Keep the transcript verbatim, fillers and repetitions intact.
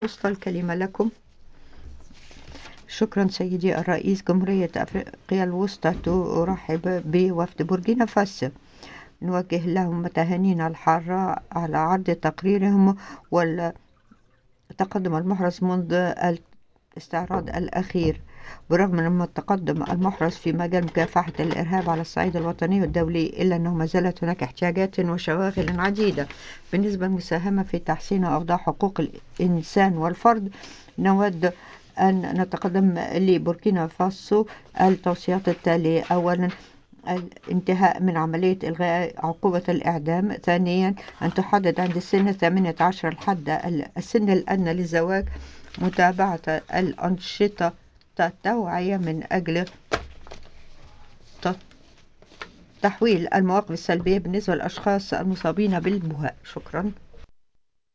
وصل الكلمة لكم. شكرا سيدي الرئيس. جمهورية أفريقيا الوسطى ترحب بوفد بوركينا فاسو، نوجه لهم تهانينا الحارة على عرض تقريرهم والتقدم المحرز منذ الاستعراض الأخير. برغم من التقدم المحرز في مجال مكافحة الإرهاب على الصعيد الوطني والدولي، إلا أنه ما زالت هناك احتياجات وشواغل عديدة بالنسبة للمساهمة في تحسين أوضاع حقوق الإنسان والفرد. نود أن نتقدم لبوركينا فاسو التوصيات التالية: أولا، الانتهاء من عملية إلغاء عقوبة الإعدام. ثانيا، أن تحدد عند السن ثمانية عشر الحد السن الأدنى للزواج. متابعة الأنشطة التوعية من أجل تحويل المواقف السلبية بالنسبة للأشخاص المصابين بالبهاء. شكرا.